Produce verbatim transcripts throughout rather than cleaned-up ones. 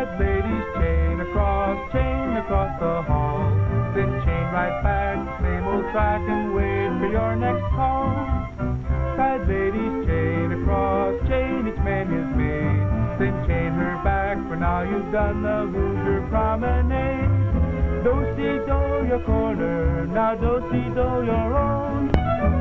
Good ladies, chain across, chain across the hall. Then chain right back, same old track, and wait for your next call. Side ladies, chain across, chain each man his maid. Then chain her back, for now you've done the Hoosier Promenade. Do-si-do your corner, now do-si-do your own.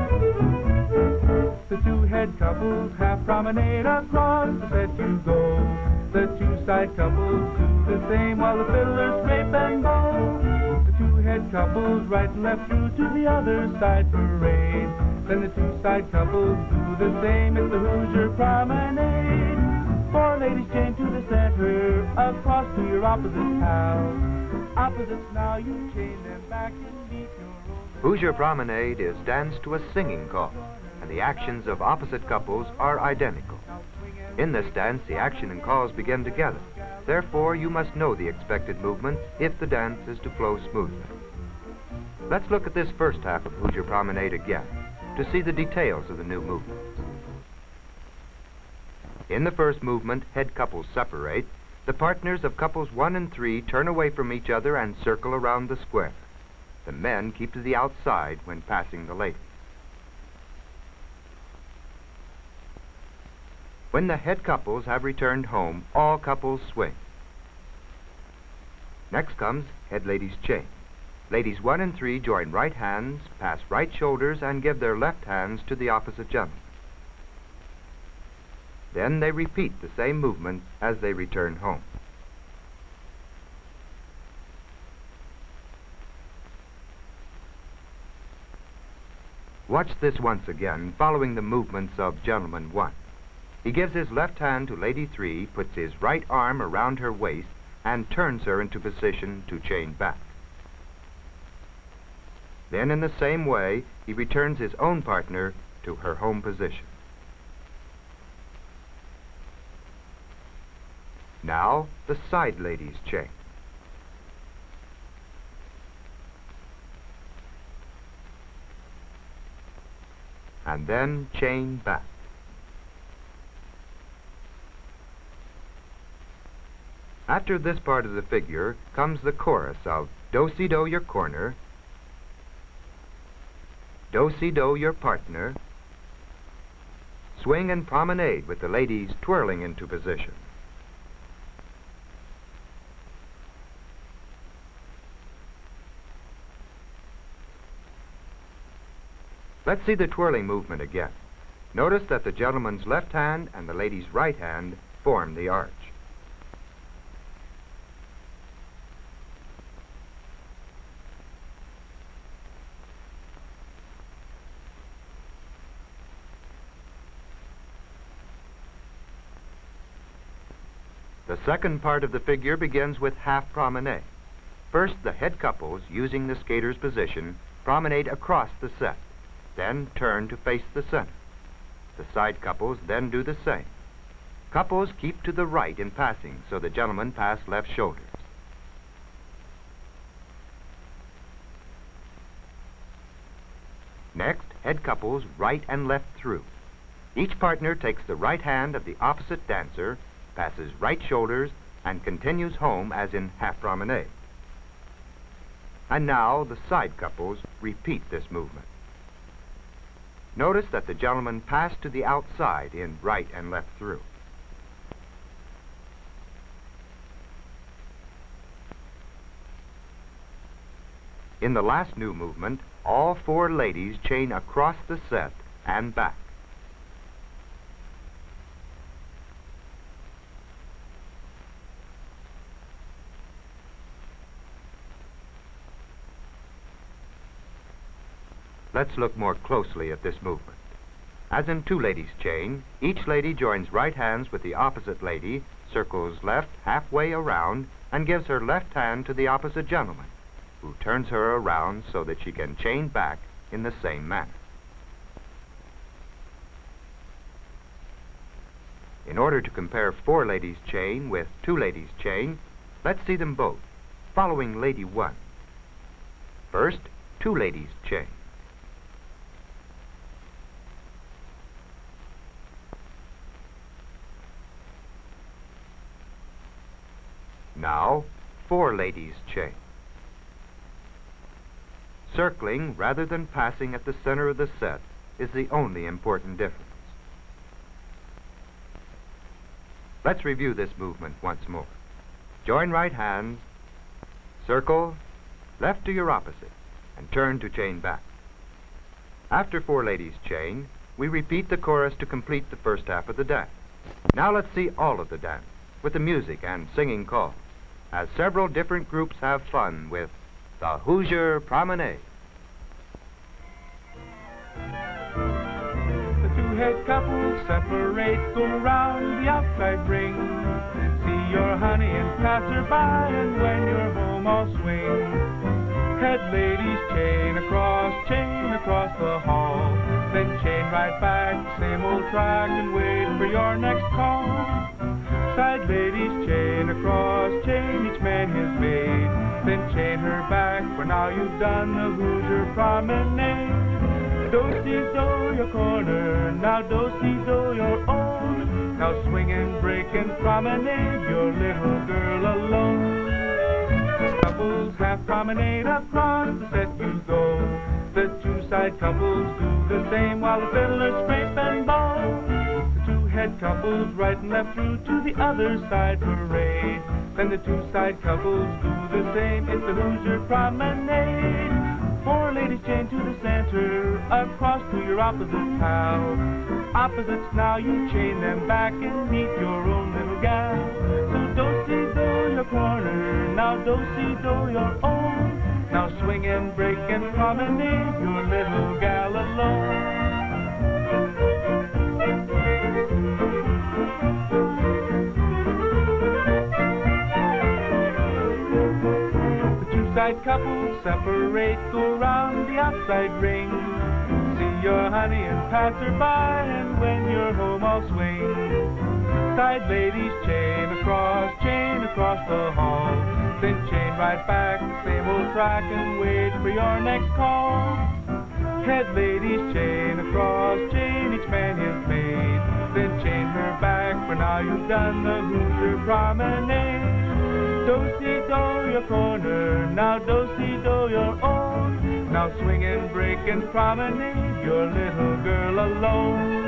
The two head couples half promenade across the set you go. The two side couples do the same while the fiddlers scrape and bow. The two head couples right and left through to the other side parade. Then the two side couples do the same, it's the Hoosier Promenade. Four ladies chain to the center, across to your opposite pals. Opposites now, you chain them back and meet your own. Hoosier Promenade is danced to a singing call, and the actions of opposite couples are identical. In this dance, the action and calls begin together. Therefore, you must know the expected movement if the dance is to flow smoothly. Let's look at this first half of Hoosier Promenade again to see the details of the new movement. In the first movement, head couples separate. The partners of couples one and three turn away from each other and circle around the square. The men keep to the outside when passing the ladies. When the head couples have returned home, all couples swing. Next comes head ladies chain. Ladies one and three join right hands, pass right shoulders, and give their left hands to the opposite gentleman. Then they repeat the same movement as they return home. Watch this once again, following the movements of gentleman one. He gives his left hand to lady three, puts his right arm around her waist, and turns her into position to chain back. Then in the same way, he returns his own partner to her home position. Now, the side ladies chain. And then chain back. After this part of the figure comes the chorus of do-si-do your corner, do-si-do your partner, swing and promenade with the ladies twirling into position. Let's see the twirling movement again. Notice that the gentleman's left hand and the lady's right hand form the arch. The second part of the figure begins with half promenade. First, the head couples, using the skater's position, promenade across the set, then turn to face the center. The side couples then do the same. Couples keep to the right in passing, so the gentlemen pass left shoulders. Next, head couples right and left through. Each partner takes the right hand of the opposite dancer, passes right shoulders, and continues home as in half promenade. And now the side couples repeat this movement. Notice that the gentlemen pass to the outside in right and left through. In the last new movement, all four ladies chain across the set and back. Let's look more closely at this movement. As in two ladies chain, each lady joins right hands with the opposite lady, circles left halfway around, and gives her left hand to the opposite gentleman, who turns her around so that she can chain back in the same manner. In order to compare four ladies chain with two ladies chain, let's see them both, following lady one. First, two ladies chain. Now, four ladies chain. Circling rather than passing at the center of the set is the only important difference. Let's review this movement once more. Join right hands, circle, left to your opposite, and turn to chain back. After four ladies chain, we repeat the chorus to complete the first half of the dance. Now let's see all of the dance, with the music and singing call, as several different groups have fun with the Hoosier Promenade. The two-head couple separate, go round the outside ring. See your honey and pass her by, and when you're home I'll swing. Head ladies chain across, chain across the hall, then chain right back, same old track, and wait for your next call. Side ladies chain across, chain each man his maid, then chain her back, for now you've done the Hoosier Promenade. Do-si-do your corner, now do-si-do your own. Now swing and break and promenade your little girl alone. Couples half promenade across the set you go. The two side couples do the same while the fiddlers scrape and bow. The two head couples right and left through to the other side parade. Then the two side couples do the same. It's the Hoosier Promenade. Four ladies chain to the center, across to your opposite pal. Opposites now you chain them back and meet your own little gal. So do-si-do your corner, now do-si-do your own. Now swing and break and promenade your little gal alone. Side couples separate, go round the outside ring. See your honey and pass her by, and when you're home I'll swing. Side ladies chain across, chain across the hall, then chain right back, same old track, and wait for your next call. Head ladies chain across, chain each man his maid, then chain her back, for now you've done the Hoosier Promenade. Do-si-do your corner, now do-si-do your own. Now swing and break and promenade your little girl alone.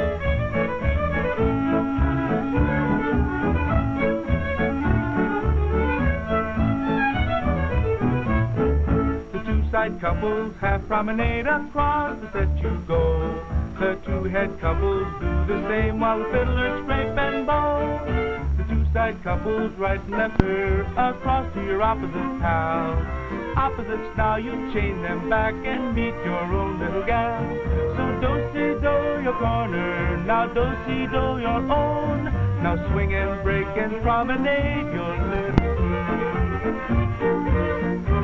The two-side couples half promenade across the set you go. The two-head couples do the same while the fiddlers scrape and bow. Side couples right and left her across to your opposite pal. Opposites now you chain them back and meet your own little gal. So do-si-do your corner, now do-si-do your own. Now swing and break and promenade your little